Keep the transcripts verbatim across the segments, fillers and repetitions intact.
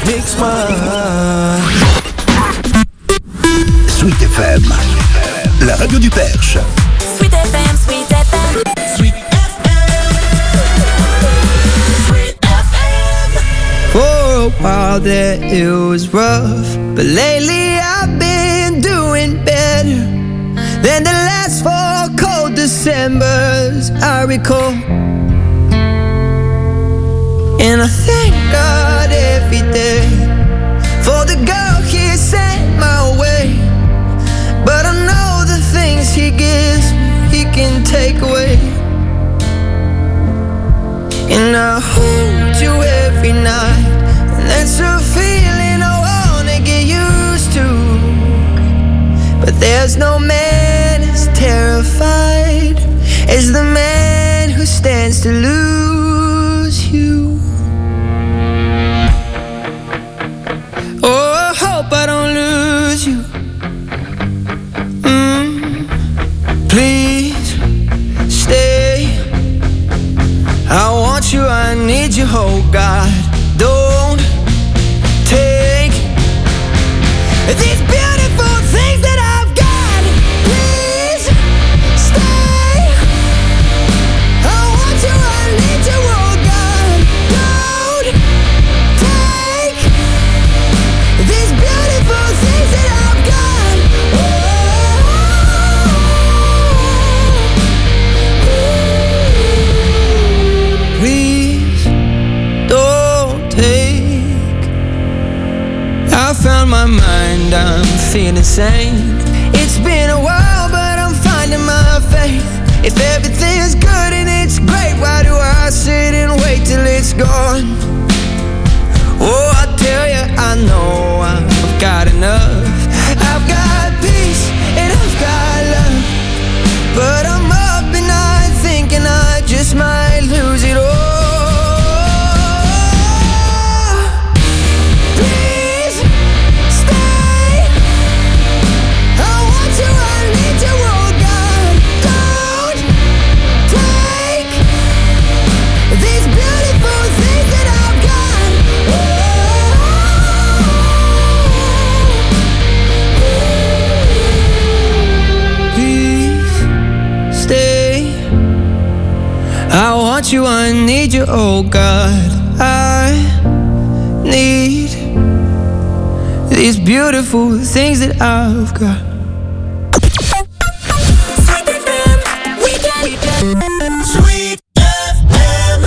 Mix my Sweet F M, la radio du Perche. Sweet F M, Sweet F M, Sweet F M, Sweet F M. For a while there it was rough, but lately I've been doing better than the last four cold Decembers I recall. And I thank God every day for the girl He sent my way. But I know the things He gives me, He can take away. And I hold you every night, and that's a feeling I wanna get used to. But there's no man as terrified as the man who stands to lose you. Oh, I hope I don't lose you. Mm. Please stay. I want you, I need you, oh God. Don't take these beautiful things that I've got. Please stay. I want you, I need you, oh God. Don't take these beautiful things that I've got. Oh, please don't take. I found my mind, I'm feeling sane. It's been a while, but I'm finding my faith. If everything's good and it's great, why do I sit and wait till it's gone? Oh, I tell you, I know I've got enough. I've got peace and I've got love, but I'm up and night thinking I just might lose it all. Please stay. I want you, I need you, oh God. Don't take these beautiful things that I've got. Please stay. I want you, I need you, oh God. I need these beautiful things that I've got. Sweet F M, weekend. Sweet F M.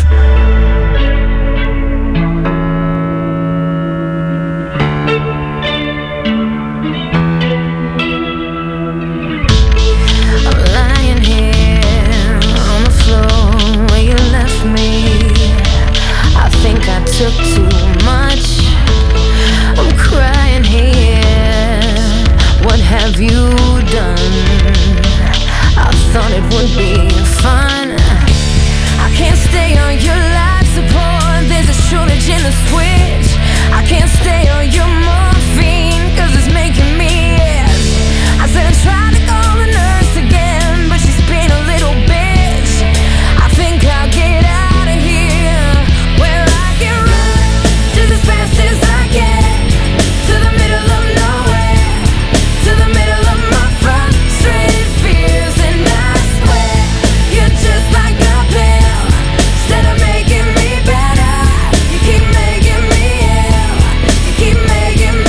I'm lying here on the floor where you left me. I think I took too much. I'm crying here. What have you done? I thought it would be fun. I can't stay on your life support. There's a shortage in the switch. I can't stay on your morphine, cause it's making me itch. I said I tried to call the nurse again, but she's been a little bitch. I think I'll get out of here, where I can run just as fast as I can, to the middle of nowhere, to the middle of my frustrated fears. And I swear, you're just like a pill. Instead of making me better, you keep making me ill. You keep making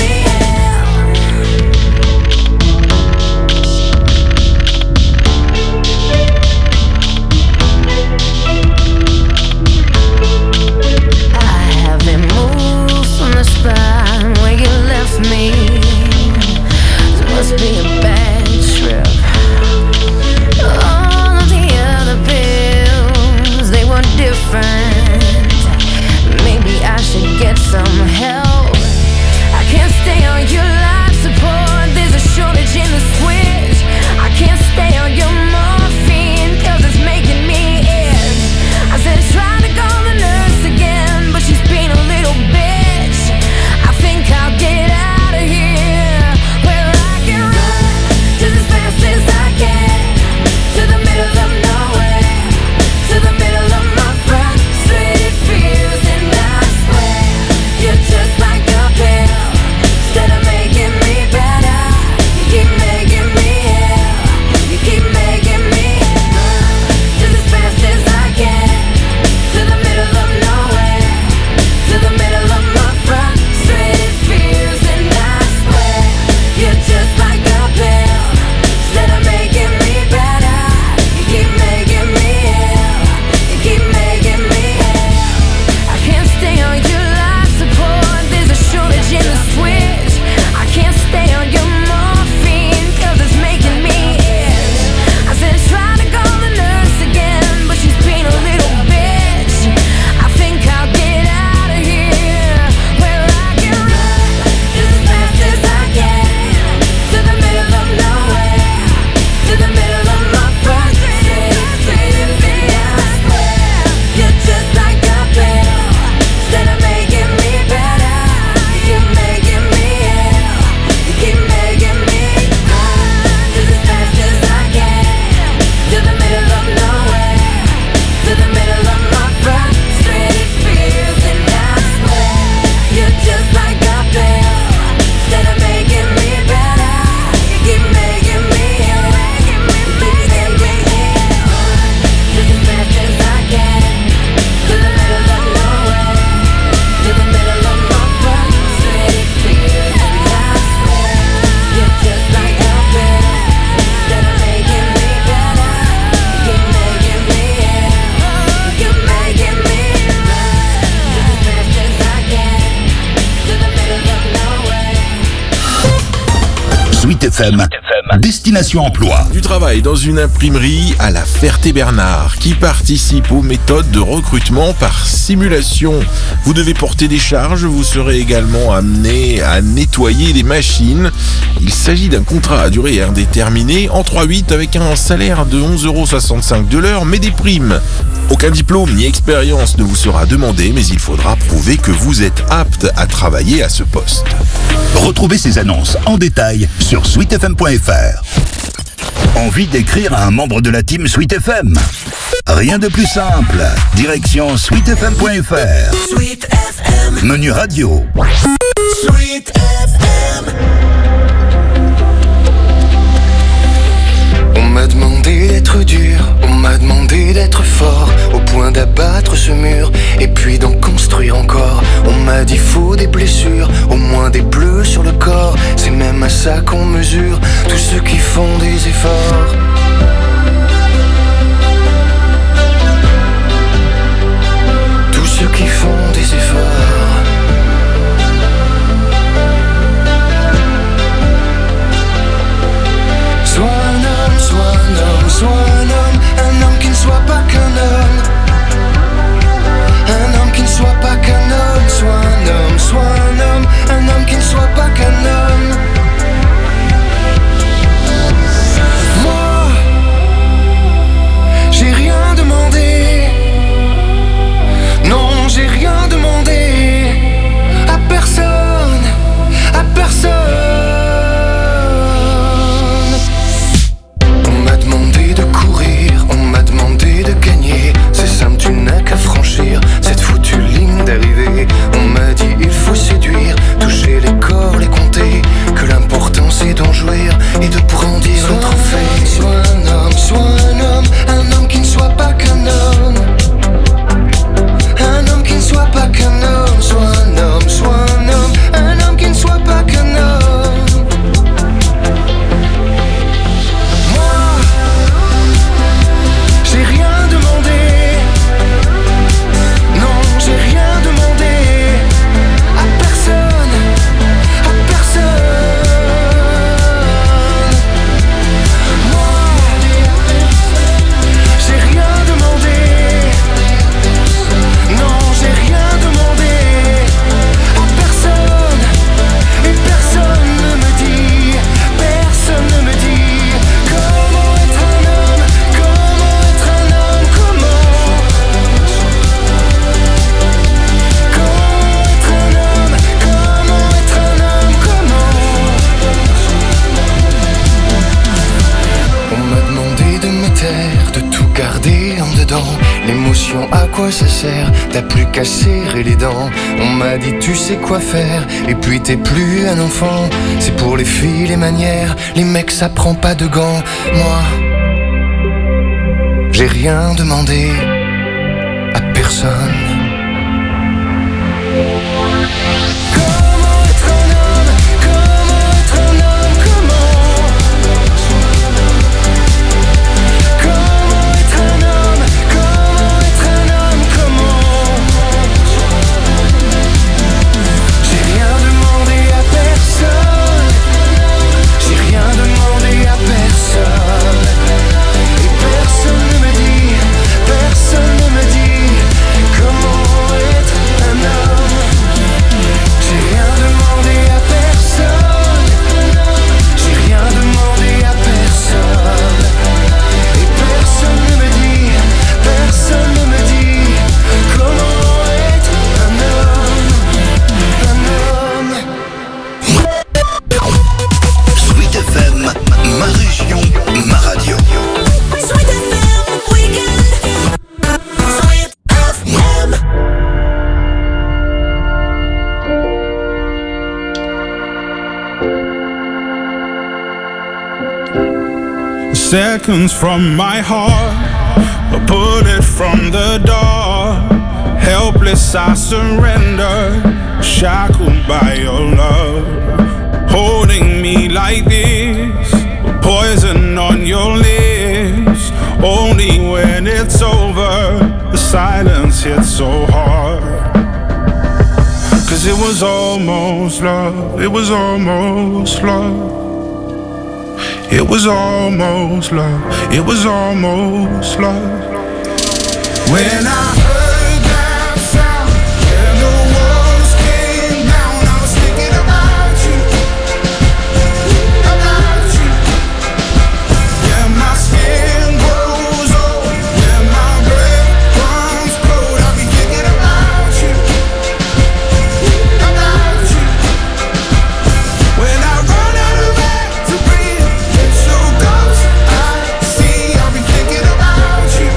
Sweet F M, Destination Emploi. Du travail dans une imprimerie à la Ferté-Bernard qui participe aux méthodes de recrutement par simulation. Vous devez porter des charges, vous serez également amené à nettoyer les machines. Il s'agit d'un contrat à durée indéterminée en trois huit avec un salaire de onze euros soixante-cinq de l'heure, mais des primes. Aucun diplôme ni expérience ne vous sera demandé, mais il faudra prouver que vous êtes apte à travailler à ce poste. Retrouvez ces annonces en détail sur sweet f m point f r. Envie d'écrire à un membre de la team Sweet F M? Rien de plus simple. Direction sweet f m point f r. Sweet F M. Menu radio. Sweet F M. On m'a demandé d'être dur, on m'a demandé d'être fort, au point d'abattre ce mur, et puis d'en construire encore. On m'a dit faut des blessures, au moins des bleus sur le corps. C'est même à ça qu'on mesure tous ceux qui font des efforts. Tous ceux qui font des efforts. Sois un homme, sois un homme, sois un homme, un homme qui ne soit pas qu'un homme. Un homme qui ne soit pas qu'un homme, sois un homme, sois un homme, un homme qui ne soit pas qu'un homme. Moi, j'ai rien demandé. Non, j'ai rien demandé à personne, à personne. C'est simple, tu n'as qu'à franchir cette foutue ligne d'arrivée. On m'a dit il faut séduire, toucher les corps, les compter, que l'important c'est d'en jouir et de brandir le trophée. Sois un homme, sois un homme, un homme qui ne soit pas qu'un homme. Un homme qui ne soit pas qu'un homme. Sois un homme, sois un homme, un homme qui ne soit pas qu'un homme. L'émotion, à quoi ça sert? T'as plus qu'à serrer les dents. On m'a dit tu sais quoi faire, et puis t'es plus un enfant. C'est pour les filles les manières, les mecs ça prend pas de gants. Moi, j'ai rien demandé à personne. Seconds from my heart, a bullet from the door. Helpless I surrender, shackled by your love. Holding me like this, poison on your lips. Only when it's over, the silence hits so hard. Cause it was almost love, it was almost love. It was almost love. It was almost love. When I heard that sound and the walls came down, I was thinking about you, about you. Yeah, my skin grows old, yeah, my breath comes cold. I'll be thinking about you, about you. When I run out of air to breathe, it's so close I see. I'll be thinking about you.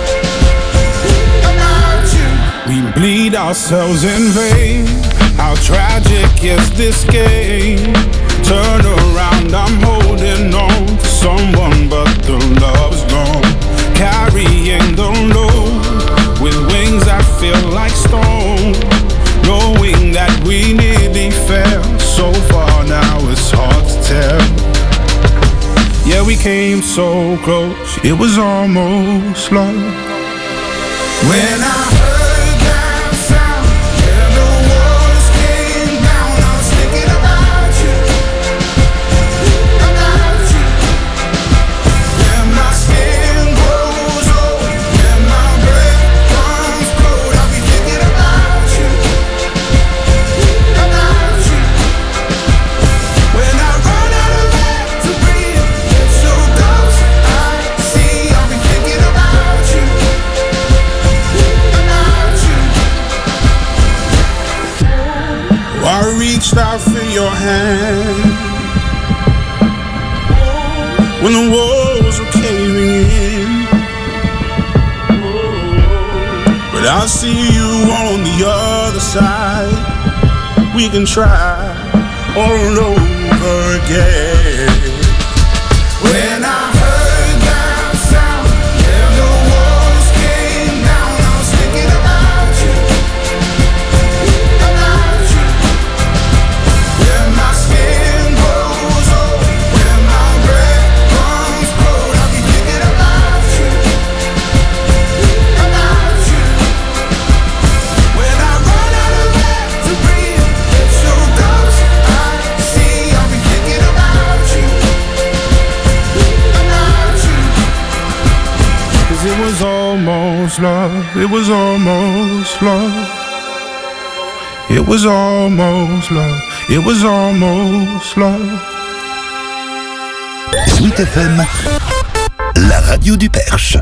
We bleed ourselves in vain. How tragic is this game? Turn around, I'm holding on to someone, but the love's gone. Carrying the load with wings that feel like stone. Knowing that we nearly fell so far, now it's hard to tell. Yeah, we came so close, it was almost love. When I heard that sound and the walls came down, I was thinking about you, about you. Yeah, my skin grows old, yeah, my breath comes cold. I'll be thinking about you, about you. When I run out of air to breathe, it's so close I see. I'll be thinking about you. I reached out for your hand when the walls were caving in, but I see you on the other side. We can try all over again. When I heard that sound and the walls came down, I was thinking about you, about you. When my skin grows old, when my breath comes cold, I'll be thinking about you, about you. When I run out of air to breathe, it's so close I see. I'll be thinking about you, about you. 'Cause it was almost love, it was almost love. It was almost love, it was almost love. Sweet F M, la radio du Perche.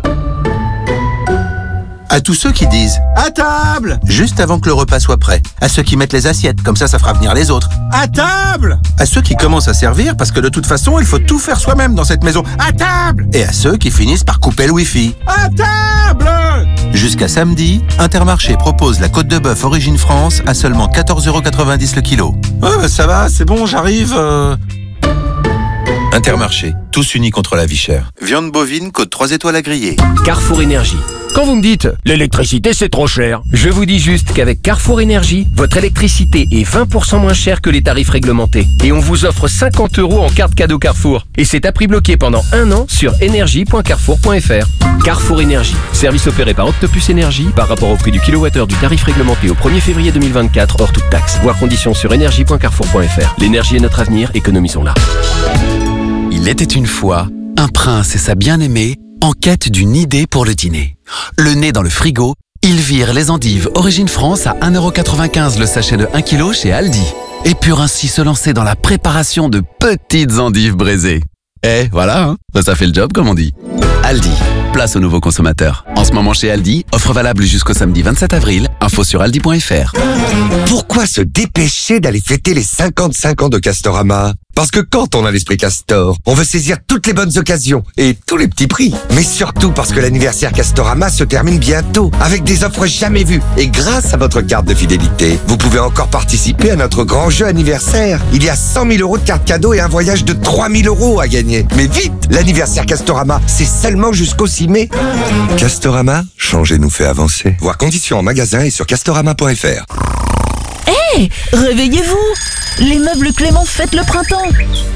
À tous ceux qui disent « À table !» juste avant que le repas soit prêt. À ceux qui mettent les assiettes, comme ça, ça fera venir les autres. « À table !» À ceux qui commencent à servir, parce que de toute façon, il faut tout faire soi-même dans cette maison. « À table !» Et à ceux qui finissent par couper le Wi-Fi. « À table !» Jusqu'à samedi, Intermarché propose la côte de bœuf Origine France à seulement quatorze euros quatre-vingt-dix le kilo. « Ouais, bah ça va, c'est bon, j'arrive. Euh... » Intermarché, tous unis contre la vie chère. Viande bovine, côte trois étoiles à griller. Carrefour Énergie. Quand vous me dites « l'électricité c'est trop cher », je vous dis juste qu'avec Carrefour Énergie, votre électricité est vingt pour cent moins chère que les tarifs réglementés. Et on vous offre cinquante euros en carte cadeau Carrefour. Et c'est à prix bloqué pendant un an sur énergie point carrefour point f r. Carrefour Énergie. Service opéré par Octopus Énergie par rapport au prix du kilowattheure du tarif réglementé au premier février deux mille vingt-quatre hors toute taxe. Voir conditions sur énergie point carrefour point f r. L'énergie est notre avenir, économisons-la. Il était une fois un prince et sa bien-aimée en quête d'une idée pour le dîner. Le nez dans le frigo, ils virent les endives Origine France à un euro quatre-vingt-quinze le sachet de un kilo chez Aldi et purent ainsi se lancer dans la préparation de petites endives braisées. Eh, voilà, hein, ça fait le job comme on dit. Aldi, place aux nouveaux consommateurs. En ce moment chez Aldi, offre valable jusqu'au samedi vingt-sept avril, info sur aldi point f r. Pourquoi se dépêcher d'aller fêter les cinquante-cinq ans de Castorama ? Parce que quand on a l'esprit Castor, on veut saisir toutes les bonnes occasions et tous les petits prix. Mais surtout parce que l'anniversaire Castorama se termine bientôt avec des offres jamais vues. Et grâce à votre carte de fidélité, vous pouvez encore participer à notre grand jeu anniversaire. Il y a cent mille euros de cartes cadeaux et un voyage de trois mille euros à gagner. Mais vite, l'anniversaire Castorama, c'est seulement jusqu'au six mai. Castorama, changer nous fait avancer. Voir conditions en magasin et sur castorama point f r. Hé, hey, réveillez-vous! Les meubles Clément fêtent le printemps!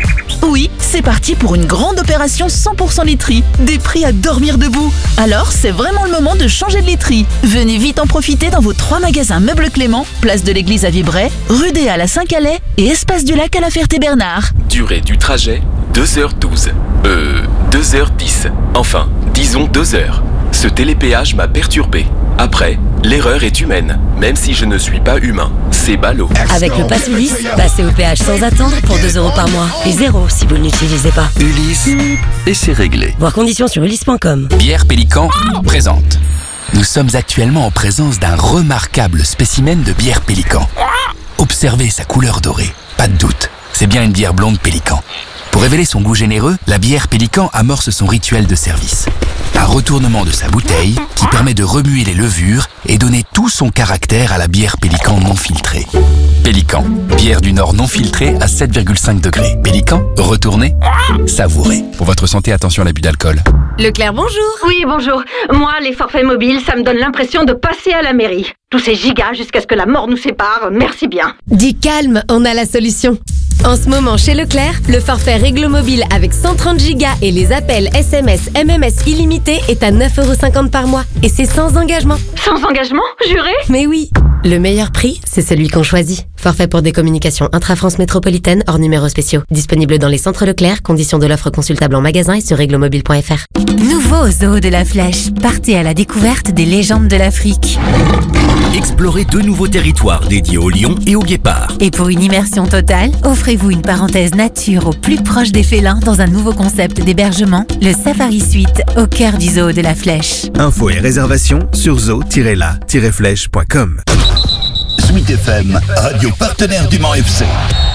Oui, c'est parti pour une grande opération cent pour cent literie. Des prix à dormir debout. Alors, c'est vraiment le moment de changer de literie. Venez vite en profiter dans vos trois magasins Meubles Clément, place de l'église à Vibray, rue des Halles à Saint-Calais et espace du Lac à la Ferté-Bernard. Durée du trajet, deux heures douze. Euh, deux heures dix. Enfin, disons deux heures. Ce télépéage m'a perturbé. Après, l'erreur est humaine, même si je ne suis pas humain. C'est ballot. Avec le Pass Ulysse, passez au péage sans attendre pour deux euros par mois. Et zéro si vous ne l'utilisez pas. Ulysse, et c'est réglé. Voir conditions sur ulysse point com. Bière Pélican présente. Nous sommes actuellement en présence d'un remarquable spécimen de bière Pélican. Observez sa couleur dorée. Pas de doute, c'est bien une bière blonde Pélican. Pour révéler son goût généreux, la bière Pélican amorce son rituel de service. Un retournement de sa bouteille qui permet de remuer les levures et donner tout son caractère à la bière Pélican non filtrée. Pélican, bière du Nord non filtrée à sept virgule cinq degrés. Pélican, retournez, savourez. Pour votre santé, attention à l'abus d'alcool. Leclerc, bonjour. Oui, bonjour. Moi, les forfaits mobiles, ça me donne l'impression de passer à la mairie. Tous ces gigas jusqu'à ce que la mort nous sépare, merci bien. Dis calme, on a la solution. En ce moment, chez Leclerc, le forfait Réglo Mobile avec cent trente gigas et les appels S M S, M M S illimités est à neuf euros cinquante par mois. Et c'est sans engagement. Sans engagement, juré? Mais oui. Le meilleur prix, c'est celui qu'on choisit. Forfait pour des communications intra-France métropolitaine hors numéros spéciaux. Disponible dans les centres Leclerc, conditions de l'offre consultable en magasin et sur réglomobile point f r. Nouveau au Zoo de la Flèche. Partez à la découverte des légendes de l'Afrique. Explorez deux nouveaux territoires dédiés aux lions et aux guépards. Et pour une immersion totale, offrez-vous une parenthèse nature au plus proche des félins dans un nouveau concept d'hébergement, le Safari Suite, au cœur du Zoo de la Flèche. Infos et réservations sur zoo tiret la tiret flèche point com. Sweet F M, radio partenaire du Mans F C.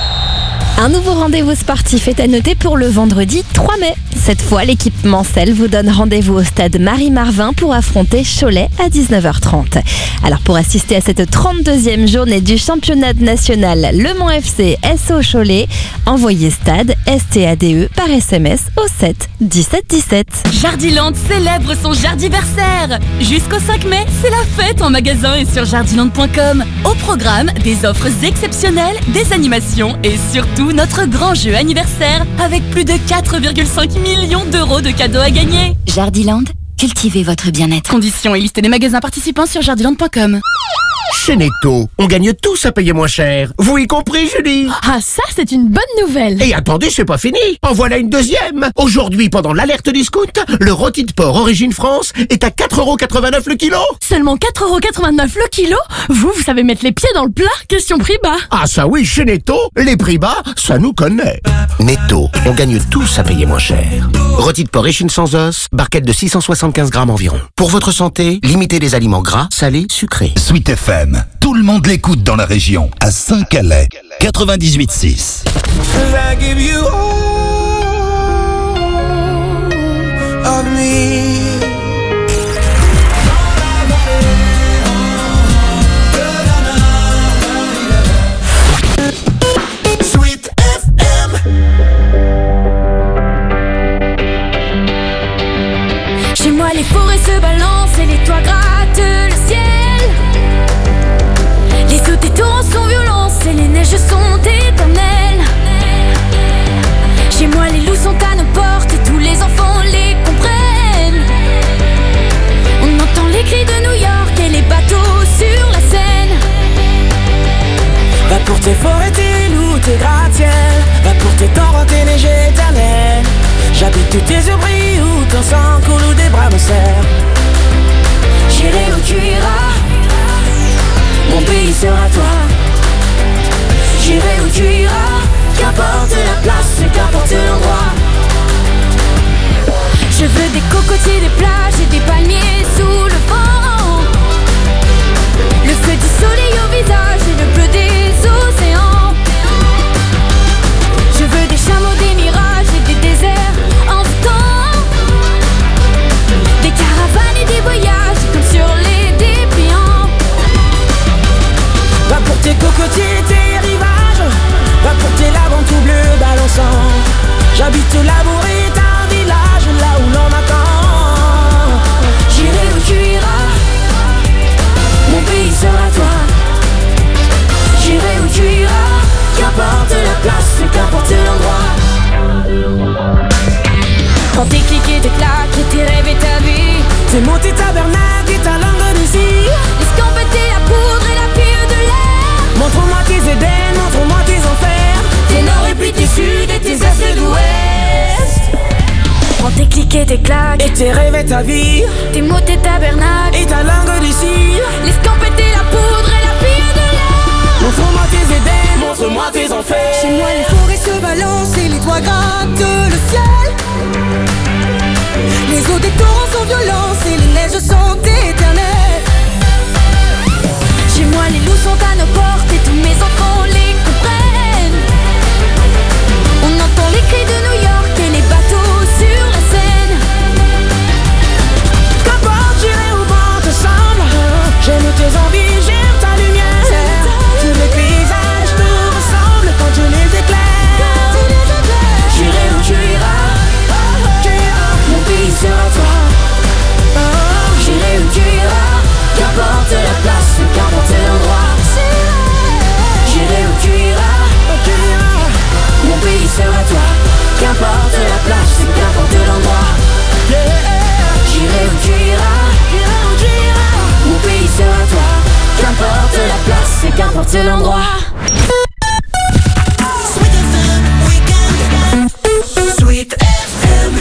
Un nouveau rendez-vous sportif est à noter pour le vendredi trois mai. Cette fois, l'équipe Mancel vous donne rendez-vous au stade Marie-Marvin pour affronter Cholet à dix-neuf heures trente. Alors pour assister à cette trente-deuxième journée du championnat national Le Mans F C S O Cholet, envoyez stade S T A D E par S M S au sept dix-sept dix-sept. Jardiland célèbre son jardiversaire. Jusqu'au cinq mai, c'est la fête en magasin et sur jardiland point com. Au programme, des offres exceptionnelles, des animations et surtout notre grand jeu anniversaire avec plus de quatre virgule cinq millions d'euros de cadeaux à gagner. Jardiland, cultivez votre bien-être. Conditions et liste des magasins participants sur jardiland point com. Chez Netto, on gagne tous à payer moins cher. Vous y compris, Julie? Ah, ça, c'est une bonne nouvelle. Et attendez, c'est pas fini. En voilà une deuxième. Aujourd'hui, pendant l'alerte discount, le rôti de porc Origine France est à quatre euros quatre-vingt-neuf le kilo. Seulement quatre euros quatre-vingt-neuf le kilo? Vous, vous savez mettre les pieds dans le plat? Question prix bas. Ah ça oui, chez Netto, les prix bas, ça nous connaît. Netto, on gagne tous à payer moins cher. Rôti de porc échine sans os, barquette de six cent soixante-quinze grammes environ. Pour votre santé, limitez les aliments gras, salés, sucrés. Sweet F M, tout le monde l'écoute dans la région, à Saint-Calais, quatre-vingt-dix-huit six. Sweet F M. Chez moi les forêts se balancent et les toits grattent le ciel. Les eaux des torrents sont violents et les neiges sont éternelles. Chez moi les loups sont à nos portes et tous les enfants les comprennent. On entend les cris de New York et les bateaux sur la Seine. Va pour tes forêts, tes loups, tes gratte-ciel. Va pour tes torrents, tes neiges éternelles. J'habite où tes yeux brillent, où ton sang coule, où des bras me serrent. J'irai où tu iras, mon pays sera toi. J'irai où tu iras, qu'importe la place, qu'importe l'endroit. Je veux des cocotiers, des plages et des palmiers sous le vent. Le feu du soleil au visage et le bleu des océans. Je veux des chameaux, des mirages et des déserts en tout temps. Des caravanes et des voyages comme sur les dépliants. Va pour tes cocotiers, tes rivages. Va pour tes lagons tout bleus balançants. J'habite l'amour et un village là où l'on attend. J'irai où tu iras, mon pays sera toi. J'irai où tu iras, qu'importe la place, qu'importe l'endroit. Et tes rêves et ta vie, tes mots, tes tabernacles, et ta langue de cire, les scampette et la poudre et la fille de l'art. Montre-moi tes Éden, montre-moi tes enfers. Chez moi les forêts se balancent et les toits grattent le ciel. Les eaux des torrents sont violentes et les neiges sont éternelles. Chez moi les loups sont à nos portes et tous mes enfants les comprennent. On entend les cris de New York et les bateaux sur la Seine. Qu'importe, j'irai au vent ensemble. J'aime tes envies, j'aime ta lumière. Tous les paysages nous ressemblent quand je les éclaire. J'irai où tu iras, mon pays sera toi. J'irai où tu iras, qu'importe la place, qu'importe l'endroit. J'irai où tu iras, mon pays sera toi. Qu'importe la place, qu'importe l'endroit. J'irai où tu iras, mon pays sera toi. Qu'importe la place, qu'importe l'endroit. Sweet F M.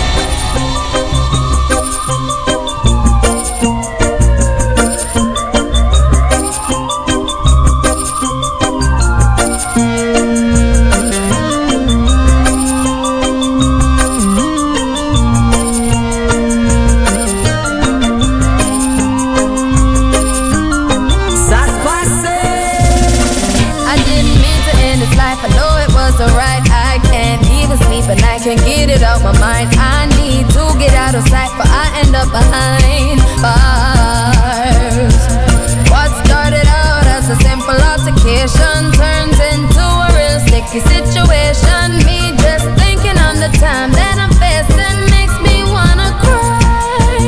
Can't get it out my mind. I need to get out of sight, but I end up behind bars. What started out as a simple altercation turns into a real sticky situation. Me just thinking on the time that I'm facing makes me wanna cry.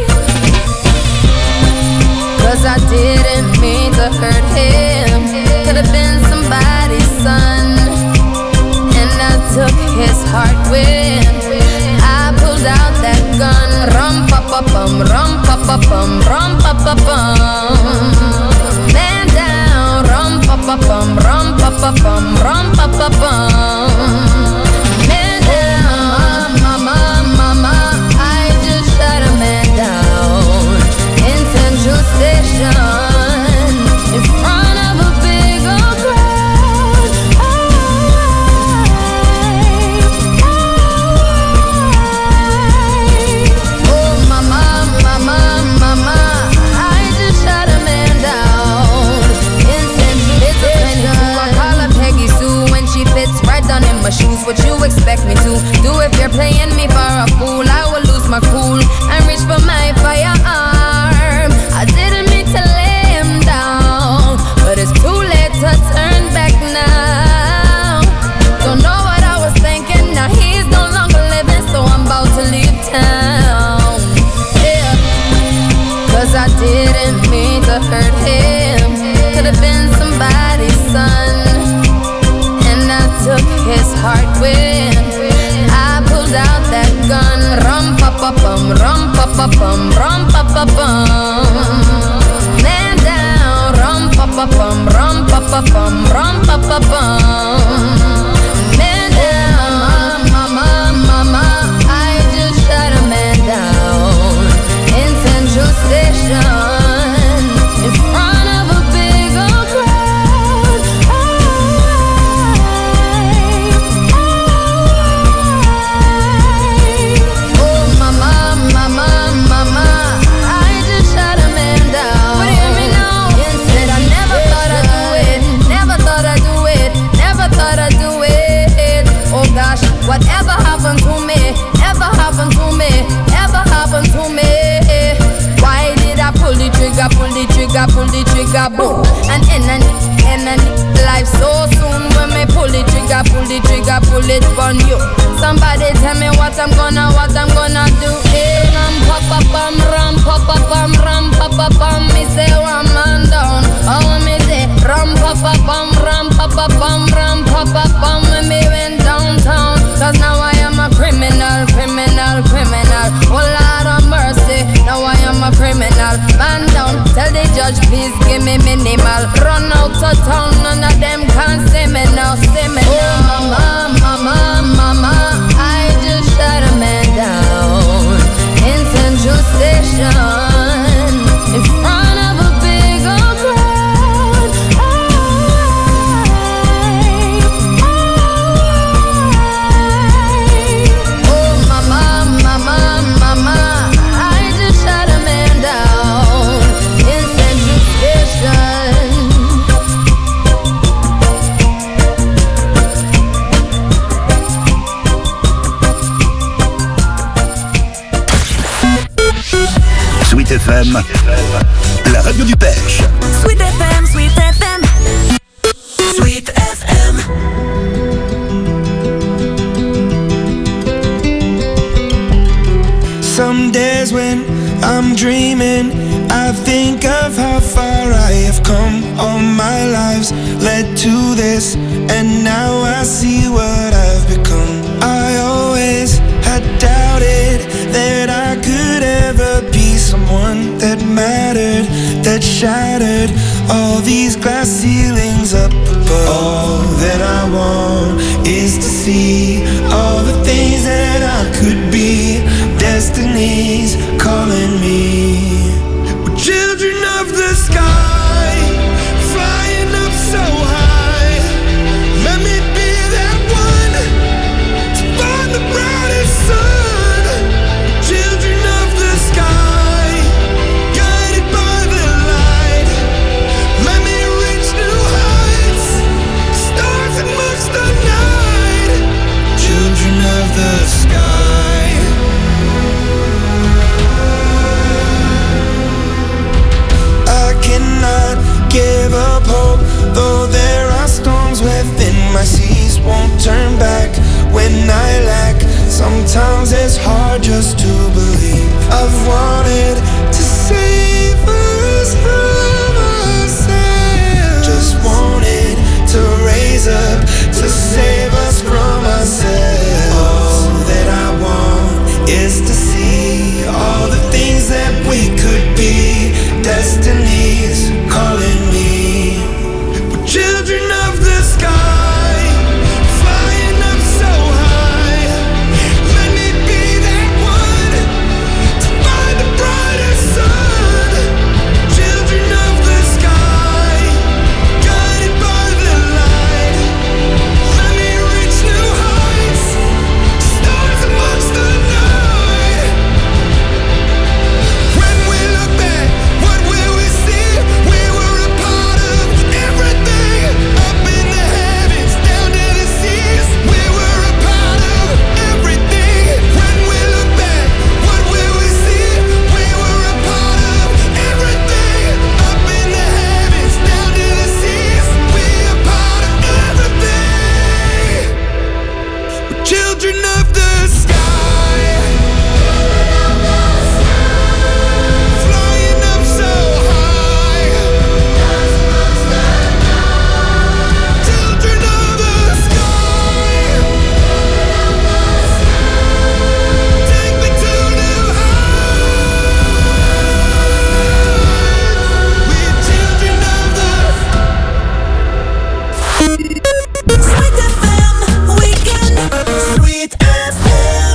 Cause I didn't mean to hurt him. Could've been somebody's son. Took his heart with. I pulled out that gun. Rum pa pa bum, rum pa pa bum, rum pa pa bum. Man down. Rum pa pa bum, rum pa pa bum, rum pa pa bum. Man down. Mama, mama, I just shot a man down in Central Station in front of a big old crowd. In my shoes, what you expect me to do if you're playing me for a fool? I will lose my cool and reach for my firearm. I didn't mean to lay him down, but it's too late to turn back now. Don't know what I was thinking, now he's no longer living, so I'm about to leave town. Yeah, cause I didn't mean to hurt him. Could've been somebody's son. Took his heart with. I pulled out that gun. Rum pa pa bum, rum pa pa bum, rum pa pa bum. Man down. Rum pa pa bum, rum pa pa bum, rum pa pa bum. Man down. Mama, mama, I just shot a man down in Central Station in front of a big old crowd. Whatever happened to me, ever happened to me, ever happened to me. Why did I pull the trigger, pull the trigger, pull the trigger, boom? And in and in and life so soon. When me pull the trigger, pull the trigger, pull it on you. Somebody tell me what I'm gonna, what I'm gonna do. Hey, ram pa pa pam, ram pa pa pam, ram pa pa pam. Me say one man down, oh me say ram pa pa pam, ram pa pa pam, ram pa pa pam. When me went downtown. Cause now I am a criminal, criminal, criminal. Oh Lord of mercy, now I am a criminal. Man down, tell the judge please give me minimal. Run out of town, none of them can see me now, see me now. Oh mama, mama, mama, I just shot a man down M, la radio du pêche. Sweet F M, Sweet F M. Sweet F M. Some days when I'm dreaming, I think of how far I have come. All my lives led to this, and now I see what I've become. I always had doubted that I could ever be someone that mattered, that shattered all these glass ceilings up above. All that I want is to see all the things that I could be. Destiny's calling me. We're children of the sky, flying up so high. Let me be that one to find the brightest sun. Children of the sky, guided by the light. Let me reach new heights, stars amongst the night. Children of the sky. Give up hope, though there are storms within my seas. Won't turn back when I lack. Sometimes it's hard just to believe. I've wanted to save us from ourselves. Just wanted to raise up, to save us from ourselves. All that I want is to see all the things that we could be. Destiny's calling me. We're children of the sky, flying up so high. Let me be that one to find the brightest sun. Children of the sky, guided by the light. Let me reach new heights, stars amongst the night. When we look back, what will we see? We were a part of everything, up in the heavens, down to the seas. We were a part of everything. When we look back, what will we see? We were a part of everything, up in the heavens, down to the seas. We a part of everything. We're children of the sky, flying up so high. Children of the sky, take me to new heights. We're children of the Sweet F M weekend. Sweet F M.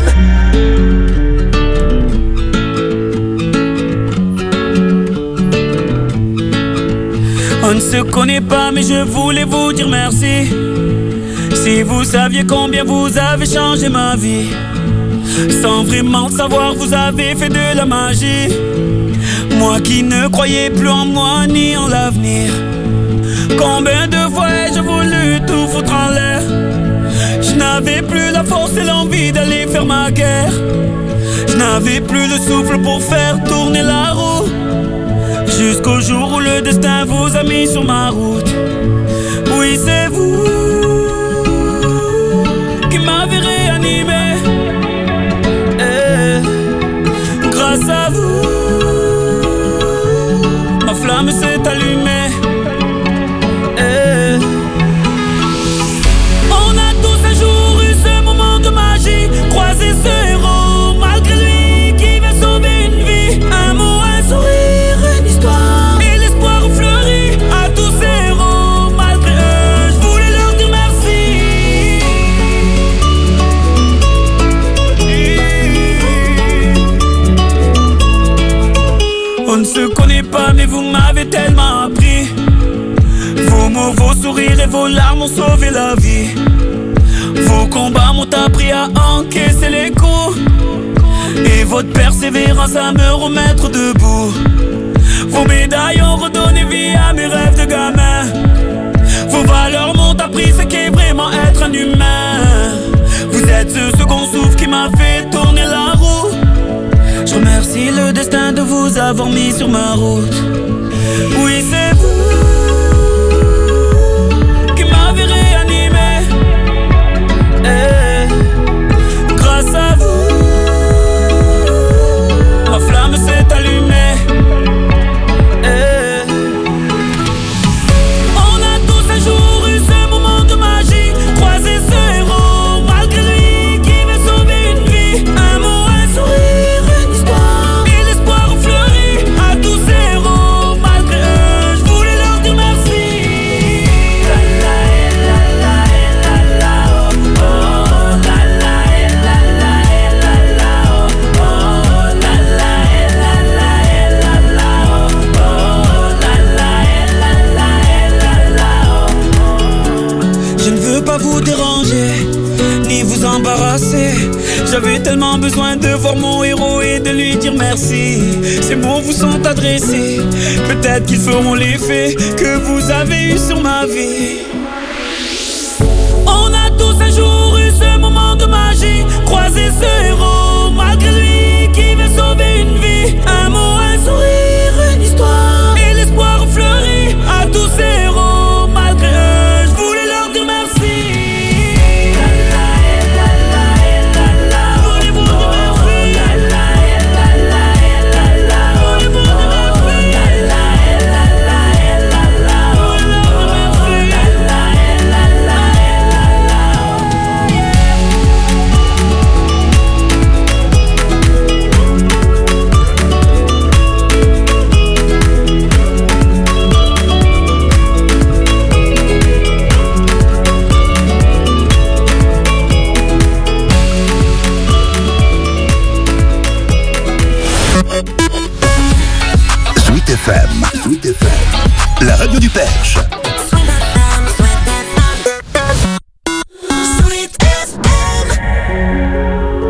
On ne se connaît pas mais je voulais vous dire merci. Si vous saviez combien vous avez changé ma vie, sans vraiment le savoir vous avez fait de la magie. Moi qui ne croyais plus en moi ni en l'avenir, combien de fois ai-je voulu tout foutre en l'air. Je n'avais plus la force et l'envie d'aller faire ma guerre. Je n'avais plus le souffle pour faire tourner la roue. Jusqu'au jour où le destin vous a mis sur ma route. Oui, c'est vous qui m'avez réanimé. Eh, grâce à vous, ma flamme s'est allumée. Eh, on a tous un jour eu ce moment de magie, croisé ce héros malgré lui qui va sauver une vie. Un mot, un sourire, une histoire, et l'espoir fleurit à tous ces héros. Malgré eux, je voulais leur dire merci. On ne se connaît pas mais vous m'avez tellement appris. Vos mots, vos sourires et vos larmes ont sauvé la vie. Vos combats m'ont appris à encaisser les coups, et votre persévérance à me remettre debout. Vos médailles ont redonné vie à mes rêves de gamin. Vos valeurs m'ont appris ce qu'est vraiment être un humain. Vous êtes ce second souffle qui m'a fait tourner la roue. Je remercie le destin de vous avoir mis sur ma route. Oui, c'est vous qui m'avez réanimé. Eh, grâce à vous, ma flamme s'est allumée. Eh, on a tous un jour eu ce moment de magie, croisé ce héros malgré lui qui veut sauver une vie. Un mot, un sourire, une histoire, et l'espoir fleurit à tous ces héros. Malgré eux, je voulais leur dire merci. La la la la la la oh oh la la la la la la oh oh la la la la la la oh oh la la la la la la. Je ne veux pas vous déranger ni vous embarrasser. J'avais tellement besoin de voir mon héros et de lui dire merci. Ces mots vous sont adressés, peut-être qu'ils feront l'effet que vous avez eu sur ma vie. On a tous un jour eu ce moment de magie, croisé ce héros malgré lui qui veut sauver une vie. Un mot, un sourire, une histoire, et l'espoir fleurit à tous ces héros. Malgré eux, je voulais leur dire merci. La la la la la la. Voulez vous dire merci. La la la la la la. Voulez vous dire merci. La la la la la la. Voulez leur dire merci. La la la la Sweet F M, Sweet F M, la radio du Perche. Sweet F M.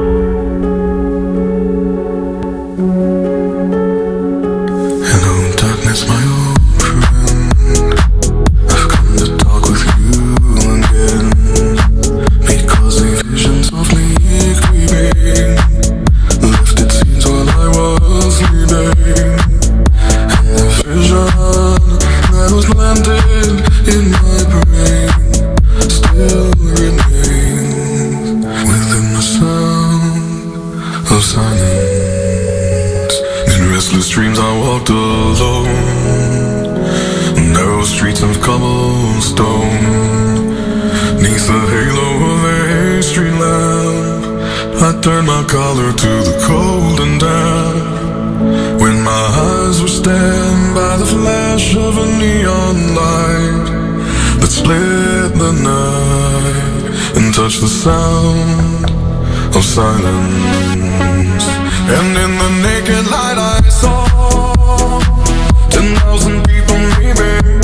Hello, darkness, my old friend. I've come to talk with you again, because a vision softly creeping left its scenes while I was sleeping. And the vision that was planted in my brain still remains within the sound of silence. In restless dreams I walked alone, narrow streets of cobblestone, neath the halo of a street lamp. I turned my collar to the cold and damp, when my eyes were stabbed by the flash of a neon light that split the night and touched the sound of silence. And in the naked light I saw ten thousand people maybe,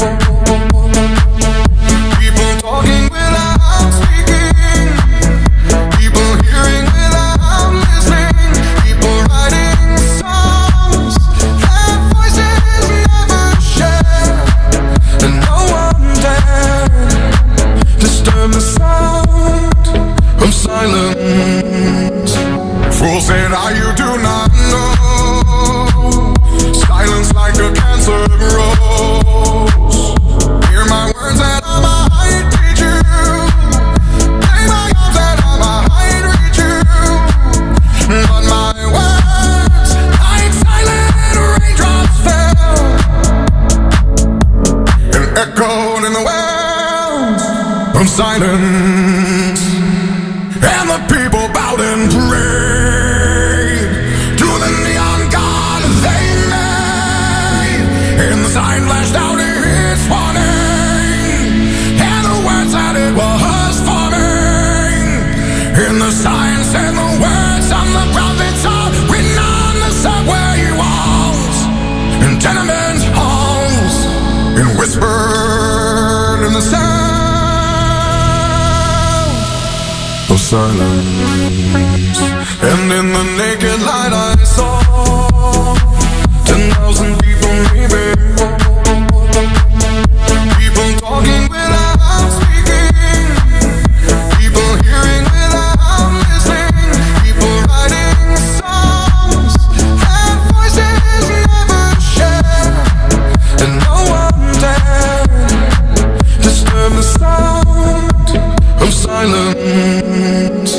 people talking without speaking, people hearing without listening, people writing songs that voices never share, and no one dared disturb the sound of silence. Fools said, "Ah, you do not know. Silence like a cancer grows. Hear my words that I might teach you. Lay my arms that I might reach you. But my words, like silent raindrops, fell and echoed in the wells of silence. And the people bowed and prayed to the neon god they made. And the sign flashed out its warning, and the words that it was forming. And the sign said the words of the prophets are written on the subway walls and tenement halls, and whispered in the sound of silence. And in the naked light I saw ten thousand people maybe, people talking without speaking, people hearing without listening, people writing songs that voices never silence.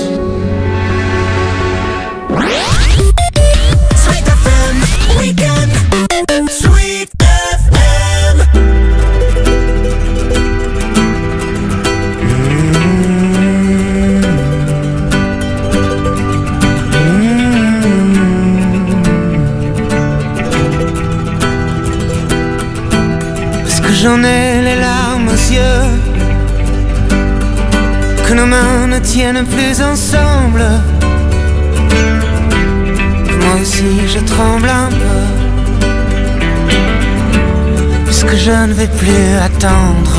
Sweet F M Weekend. Sweet F M. Parce que j'en ai les larmes aux yeux, que nos mains ne tiennent plus ensemble. Moi aussi je tremble un peu, puisque je ne vais plus attendre.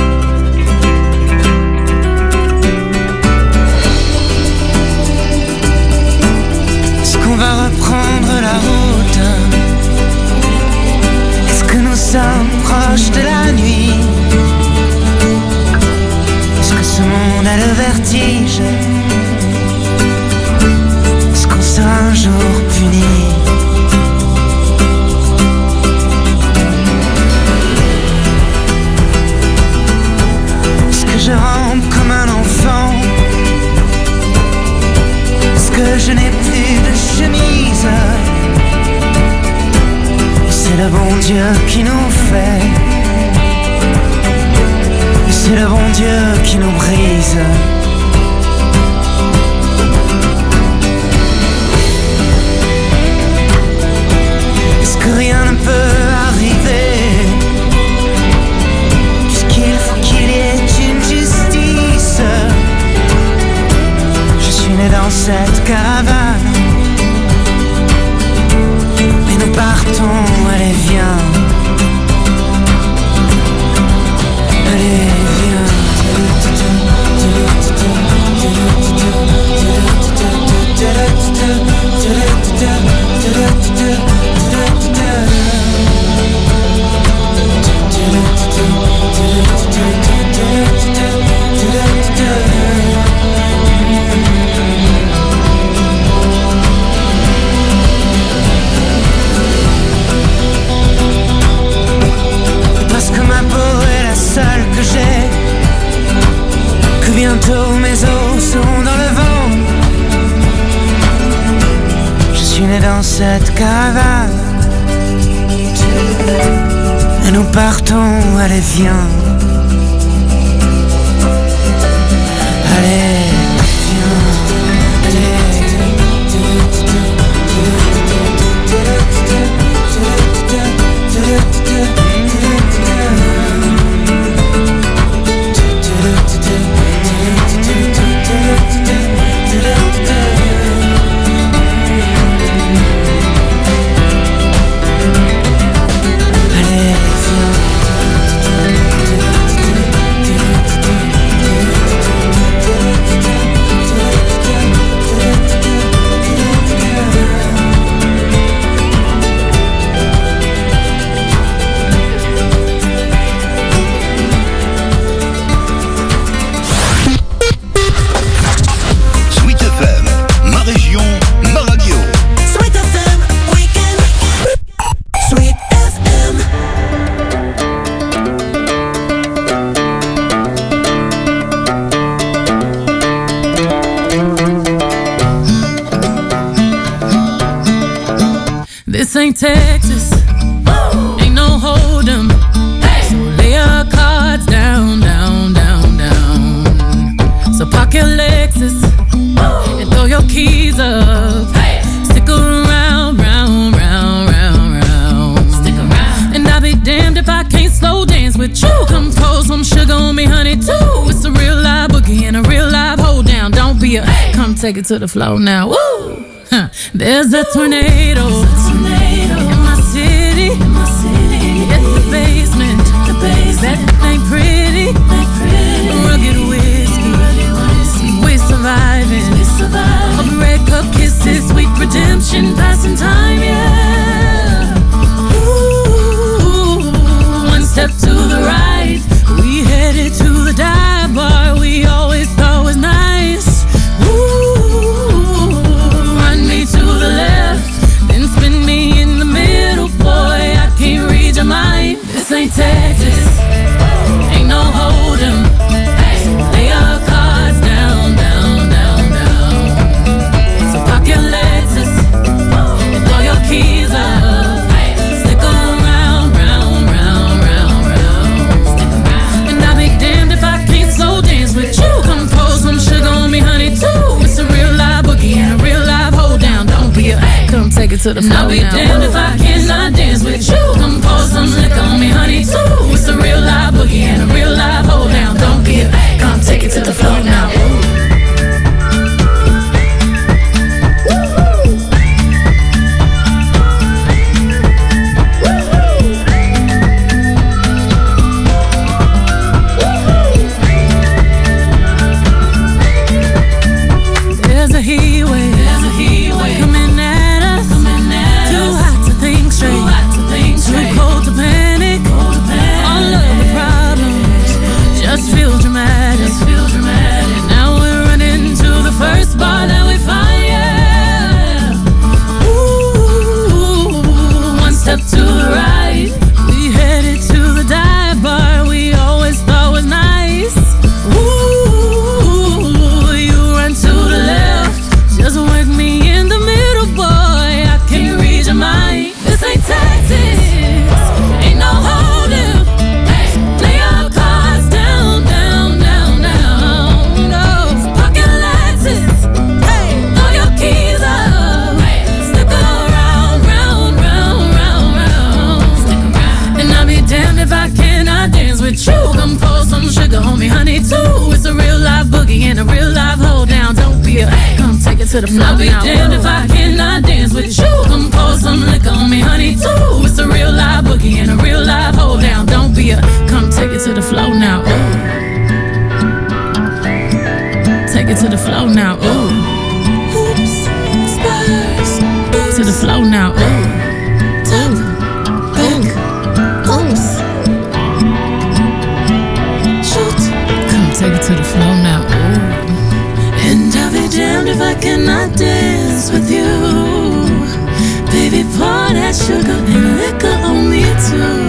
Est-ce qu'on va reprendre la route? Est-ce que nous sommes proches de la nuit? Est-ce que ce monde a le vertige? Est-ce qu'on sera un jour puni? Est-ce que je rampe comme un enfant? Est-ce que je n'ai plus de chemise? C'est le bon Dieu qui nous fait, c'est le bon Dieu qui nous brise. Est-ce que rien ne peut arriver, puisqu'il faut qu'il y ait une justice? Je suis né dans cette caravane, mais nous partons, allez viens. Allez viens. Parce que ma peau est la seule que j'ai, que bientôt mes os seront dans le vent. Je suis né dans cette caravane, et nous partons, allez viens. Allez This ain't Texas, ain't no hold'em. So lay your cards down, down, down, down. So park your Lexus and throw your keys up. Stick around, round, round, round, round. Stick around. And I'll be damned if I can't slow dance with you. Come pour some sugar on me, honey, too. It's a real live boogie and a real live hold down. Don't be a, come take it to the floor now. Woo! Huh. There's a tornado, in my city, in my city. It's the basement, the basement. That ain't pretty, ain't pretty. Rugged whiskey, rugged whiskey. We're surviving, we're surviving. Of red cup kisses, sweet redemption, passing time, yeah. Ooh, one step to the right, we headed to the dive bar we always thought was nice. Ooh, run me to the left, then spin me in the middle, boy, I can't read your mind. This ain't Texas, ain't no it to the And floor I'll be now. damned if I cannot dance with you. Come pour some liquor on me, honey, too. It's a real live boogie and a real live hold down. Don't be a come take it to the floor now. There's a heat wave, There's a heat wave coming at us. coming at Too us. hot to think straight, Too hot to think straight. too cold to panic. Cold to panic. All of the problems just feel dramatic. Just feel dramatic. Now we're running to the first bar that we find. Yeah. Ooh, one step to the right, we headed to the dive bar we always thought was nice. Ooh, you run to the left, just work me in the middle, boy. I can't read your mind. This ain't Texas, ain't no holding. Lay your cards down, down, down, down. No pocket lenses. Throw your keys up. Stick around, round, round, round, round. And I'll be damned if I cannot dance with you. Come pour some sugar on me, honey, too. It's a real live boogie and a real live hold down. Don't be a come take it to the floor. I'll be damned if I cannot dance with you. Come pour some liquor on me, honey, too. It's a real live boogie and a real live hold down. Don't be a come take it to the floor now. Ooh. Take it to the floor now. Ooh. Oops, spurs. To the floor now. Ooh. Tap, back, oops. Shoot. Come take it to the floor now. Ooh. And I'll be damned if I cannot dance with you. Baby, pour that sugar and liquor on me too.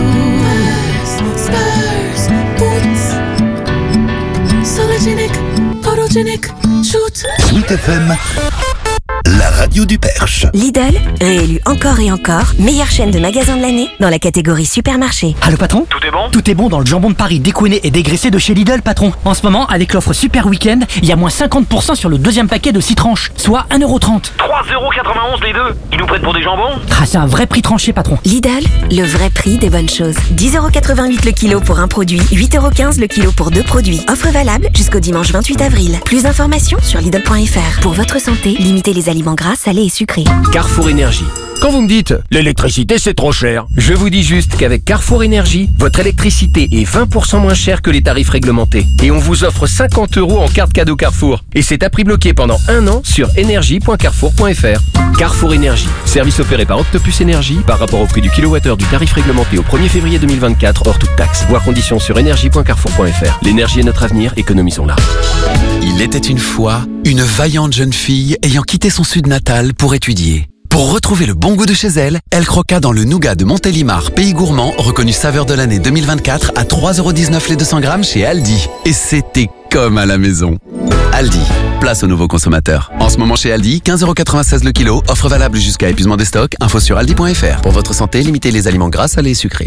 Spurs, spurs, boots. Sologenic, photogenic, shoot. Sweet F M, la radio du Perche. Lidl, réélu encore et encore, meilleure chaîne de magasins de l'année dans la catégorie supermarché. Ah, le patron? Tout est bon? Tout est bon dans le jambon de Paris découiné et dégraissé de chez Lidl, patron. En ce moment, avec l'offre Super Week-end, il y a moins cinquante pour cent sur le deuxième paquet de six tranches, soit un euro trente. trois euros quatre-vingt-onze les deux. Ils nous prennent pour des jambons? Ah, c'est un vrai prix tranché, patron. Lidl, le vrai prix des bonnes choses. dix euros quatre-vingt-huit le kilo pour un produit, huit euros quinze le kilo pour deux produits. Offre valable jusqu'au dimanche vingt-huit avril. Plus d'informations sur Lidl point F R. Pour votre santé, limitez les aliments gras, salés et sucrés. Carrefour Énergie. Quand vous me dites « l'électricité c'est trop cher », je vous dis juste qu'avec Carrefour Énergie, votre électricité est vingt pour cent moins chère que les tarifs réglementés. Et on vous offre cinquante euros en carte cadeau Carrefour. Et c'est à prix bloqué pendant un an sur énergie point carrefour point F R. Carrefour Énergie. Service opéré par Octopus Énergie par rapport au prix du kilowattheure du tarif réglementé au premier février deux mille vingt-quatre hors toute taxe. Voir conditions sur énergie point carrefour point F R. L'énergie est notre avenir, économisons-la. Il était une fois une vaillante jeune fille ayant quitté son sud natal pour étudier. Pour retrouver le bon goût de chez elle, elle croqua dans le nougat de Montélimar, pays gourmand, reconnu saveur de l'année deux mille vingt-quatre à trois euros dix-neuf les deux cents grammes chez Aldi. Et c'était comme à la maison. Aldi, place aux nouveaux consommateurs. En ce moment chez Aldi, quinze euros quatre-vingt-seize le kilo, offre valable jusqu'à épuisement des stocks, info sur aldi point F R. Pour votre santé, limitez les aliments gras, salés et sucrés.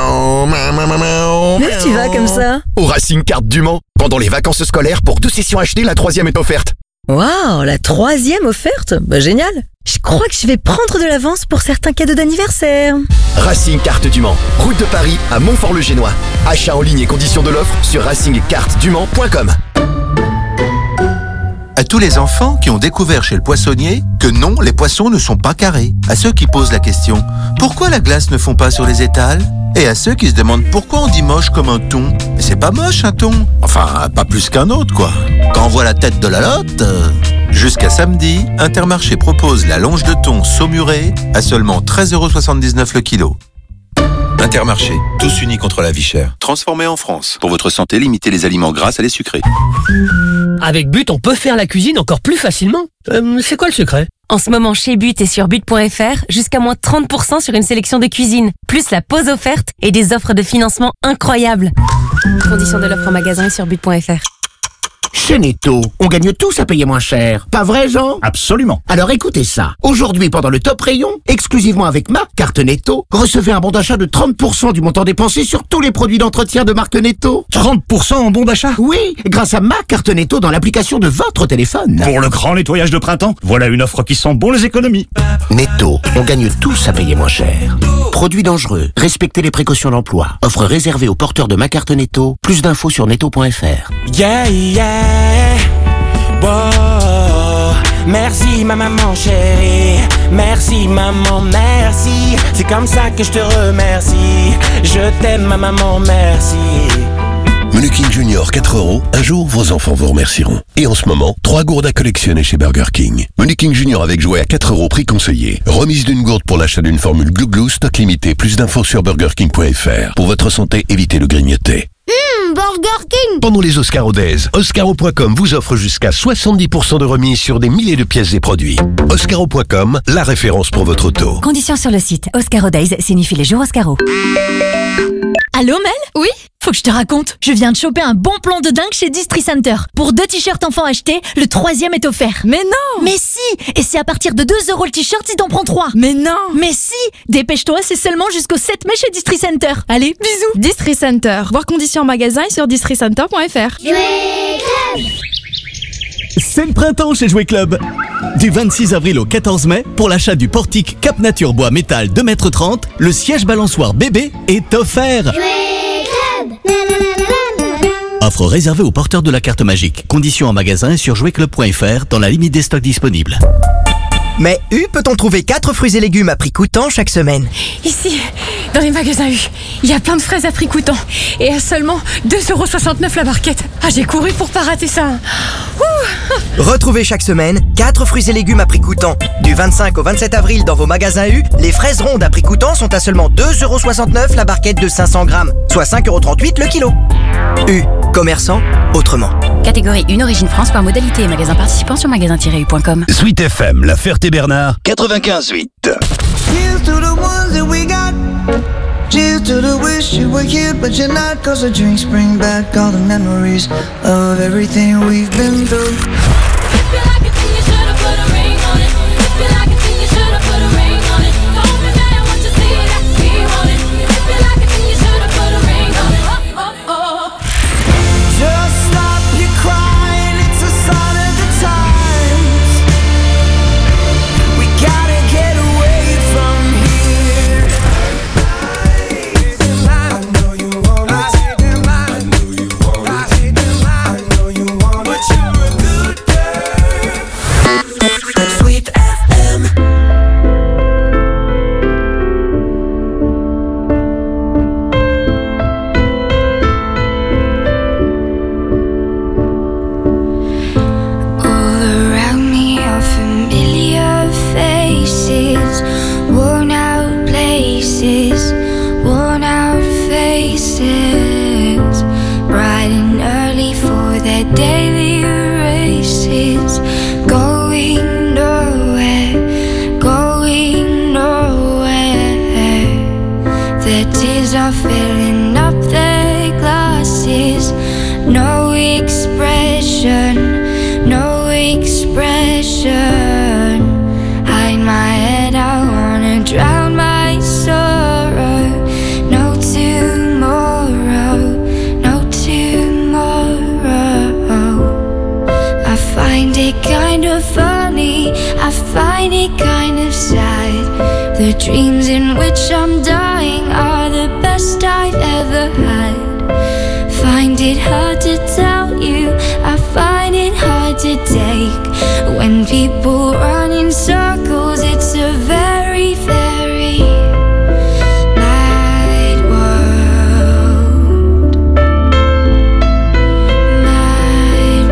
Où tu vas comme ça? Au Racing Carte du Mans. Pendant les vacances scolaires, pour deux sessions achetées, la troisième est offerte. Waouh, la troisième offerte? Bah génial. Je crois que je vais prendre de l'avance pour certains cadeaux d'anniversaire. Racing Carte du Mans. Route de Paris à Montfort-le-Génois. Achat en ligne et conditions de l'offre sur racing carte du mans point com. À tous les enfants qui ont découvert chez le poissonnier que non, les poissons ne sont pas carrés. À ceux qui posent la question « Pourquoi la glace ne fond pas sur les étals ?» Et à ceux qui se demandent pourquoi on dit moche comme un thon. Mais c'est pas moche un thon. Enfin, pas plus qu'un autre quoi. Quand on voit la tête de la lotte... euh, Jusqu'à samedi, Intermarché propose la longe de thon saumurée à seulement treize euros soixante-dix-neuf le kilo. Intermarché, tous unis contre la vie chère. Transformé en France. Pour votre santé, limitez les aliments gras, salés, sucrés. Avec But, on peut faire la cuisine encore plus facilement. Euh, c'est quoi le secret? En ce moment, chez But et sur but point F R, jusqu'à moins trente pour cent sur une sélection de cuisine, plus la pause offerte et des offres de financement incroyables. Conditions de l'offre en magasin et sur but point F R. Chez Netto, on gagne tous à payer moins cher. Pas vrai, Jean? Absolument. Alors écoutez ça. Aujourd'hui, pendant le top rayon, exclusivement avec ma carte Netto, recevez un bon d'achat de trente pour cent du montant dépensé sur tous les produits d'entretien de marque Netto. trente pour cent en bon d'achat? Oui, grâce à ma carte Netto dans l'application de votre téléphone. Pour le grand nettoyage de printemps, voilà une offre qui sent bon les économies. Netto, on gagne tous à payer moins cher. Produits dangereux, respectez les précautions d'emploi. Offre réservée aux porteurs de ma carte Netto. Plus d'infos sur netto point f r. Yeah, yeah, wow. Merci ma maman chérie, merci maman, merci. C'est comme ça que je te remercie. Je t'aime ma maman, merci. Menu King Junior quatre euros, un jour vos enfants vous remercieront. Et en ce moment, trois gourdes à collectionner chez Burger King. Menu King Junior avec jouet à quatre euros, prix conseillé. Remise d'une gourde pour l'achat d'une formule Glou Glou, stock limité. Plus d'infos sur burger king point f r. Pour votre santé, évitez le grignoter. Mmh, Burger King. Pendant les Oscaro Days, Oscaro point com vous offre jusqu'à soixante-dix pour cent de remise sur des milliers de pièces et produits. Oscaro point com, la référence pour votre auto. Conditions sur le site. Oscaro Days signifie les jours Oscaro. Allô Mel? Oui? Faut que je te raconte, je viens de choper un bon plan de dingue chez Distri Center. Pour deux t-shirts enfants achetés, le troisième est offert. Mais non! Mais si! Et c'est à partir de deux euros le t-shirt si t'en prends trois. Mais non! Mais si! Dépêche-toi, c'est seulement jusqu'au sept mai chez Distri Center. Allez, bisous! Distri Center. Voir conditions en magasin et sur distri center point f r. C'est le printemps chez Jouet Club. Du vingt-six avril au quatorze mai, pour l'achat du portique Cap Nature Bois Métal deux mètres trente, le siège balançoire bébé est offert. Offre réservée aux porteurs de la carte magique. Conditions en magasin et sur jouet club point f r dans la limite des stocks disponibles. Mais U peut-on trouver quatre fruits et légumes à prix coûtant chaque semaine? Ici, dans les magasins U, il y a plein de fraises à prix coûtant. Et à seulement deux euros soixante-neuf la barquette. Ah, j'ai couru pour pas rater ça. Ouh. Retrouvez chaque semaine quatre fruits et légumes à prix coûtant. Du vingt-cinq au vingt-sept avril dans vos magasins U, les fraises rondes à prix coûtant sont à seulement deux euros soixante-neuf la barquette de cinq cents grammes, soit cinq euros trente-huit le kilo. U, commerçant autrement. Catégorie une Origine France par modalité et magasin participant sur magasin tiret u point com. Sweet F M, La Ferté-Bernard, quatre-vingt-quinze huit. Here's to the ones that we got. Cheers to the wish you were here, but you're not. Cause the drinks bring back all the memories of everything we've been through. The dreams in which I'm dying are the best I've ever had. Find it hard to tell you, I find it hard to take. When people run in circles, it's a very, very mad world. Mad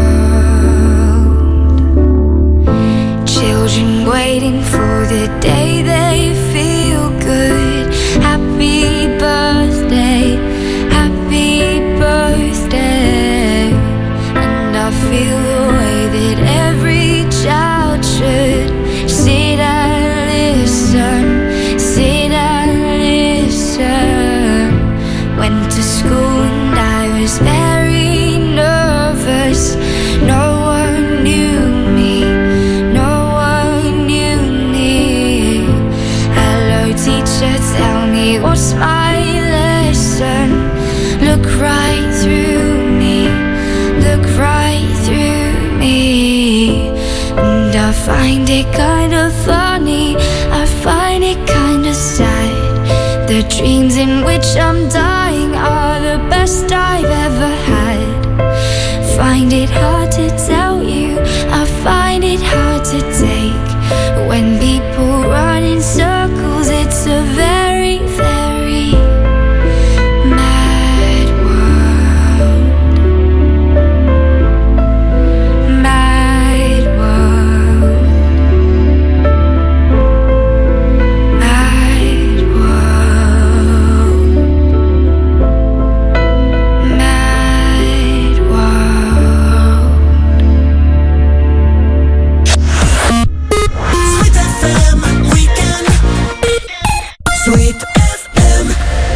world. Children waiting for the day they feel good. Happy birthday, happy birthday. And I feel the way that every child should. Sit and listen, sit and listen. Went to school and I was very nervous. find it kinda funny, I find it kinda sad. The dreams in which I'm dying are the best I've ever had. Find it hard to tell you, I find it hard to take. When people run in circles, it's a very, very mad world. Mad world. Mad world. Mad world. Sweet F M Weekend. Sweet F M.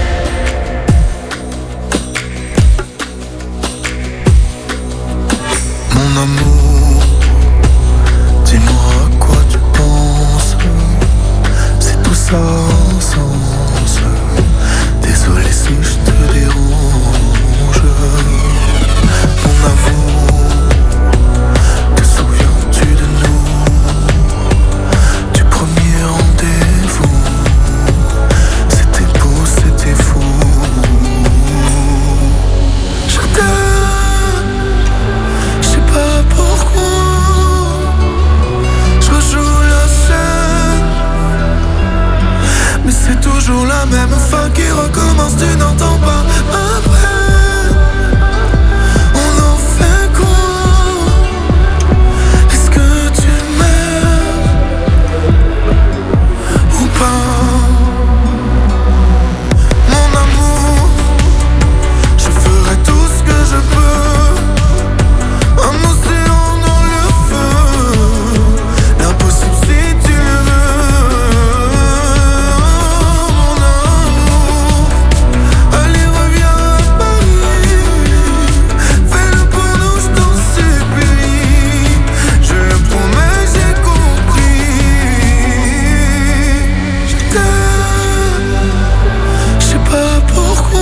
Mon amour, dis-moi à quoi tu penses. C'est tout ça sens. Désolé si je te dérange. Mon amour, te souviens-tu de nous? Du premier rendez-vous. C'était beau, c'était fou. Je t'aime, je sais pas pourquoi. Je rejoue la scène, mais c'est toujours la même fin qui recommence. Tu n'entends pas ma peine. On en fait quoi? Est-ce que tu m'aimes ou pas? Mon amour, je ferai tout ce que je peux. Un océan dans le feu, l'impossible si tu le veux. Mon amour, allez reviens à Paris. Fais-le pour nous, je t'en supplie. Je le promets, j'ai compris. Je t'aime, je sais pas pourquoi.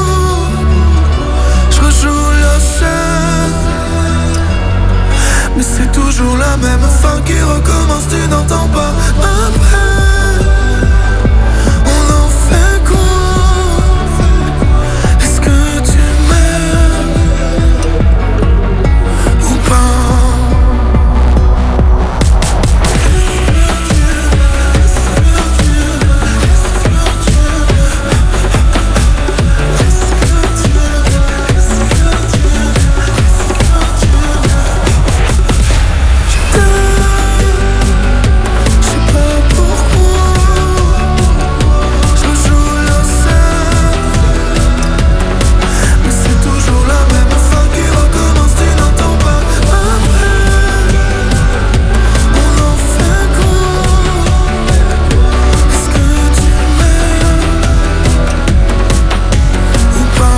Je rejoue la scène, mais c'est toujours la même fin qui recommence. Tu n'entends pas ma peine. On en fait quoi? Est-ce que tu m'aimes ou pas? Je sais pas pourquoi. Je rejoue la scène, mais c'est toujours la même fin qui recommence. Tu n'entends pas ma peine. On en fait quoi? Est-ce que tu m'aimes ou pas?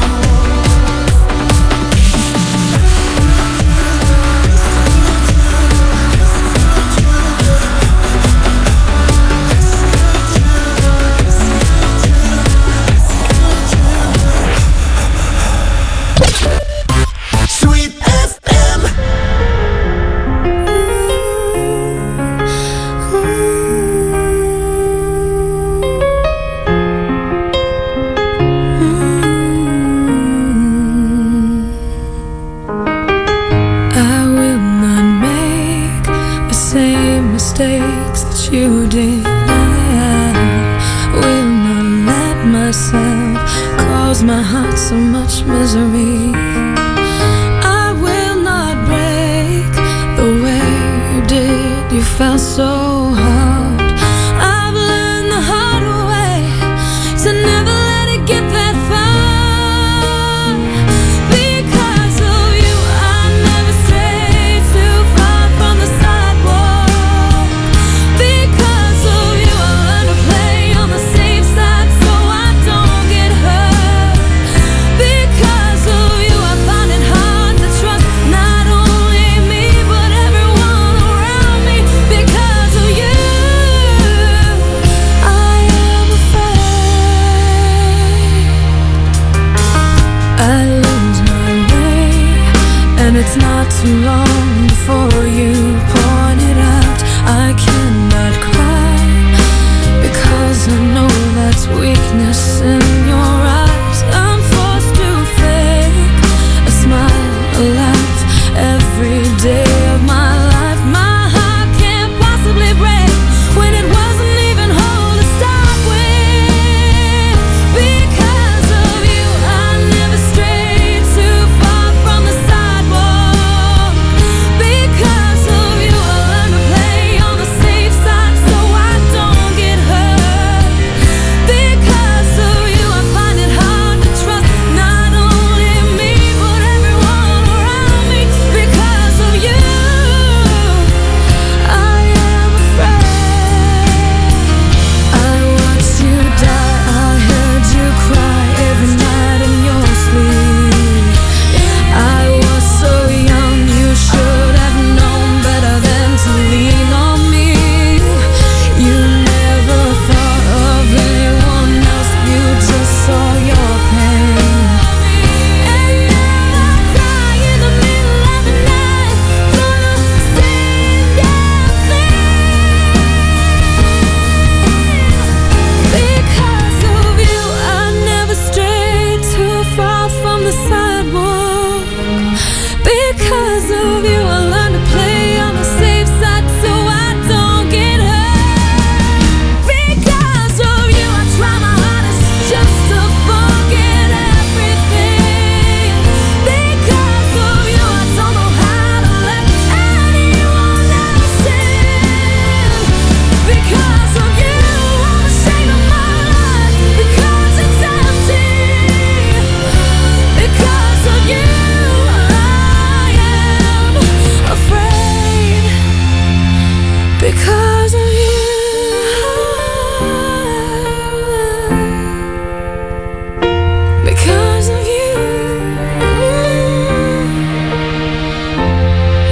Sweet F M. I will not make the same mistakes that you did. I will not let myself cause my heart so much misery. I will not break the way you did. You felt so hard. I've learned the hard way to never let it get that far. Because of you, I never strayed too far from the sidewalk. Because of you, I learned to play on the safe side so I don't get hurt. Because of you, I find it hard to trust not only me but everyone around me. Because of you, I am afraid I lose my way, and it's not too long before you point it out. I cannot cry because I know that's weakness in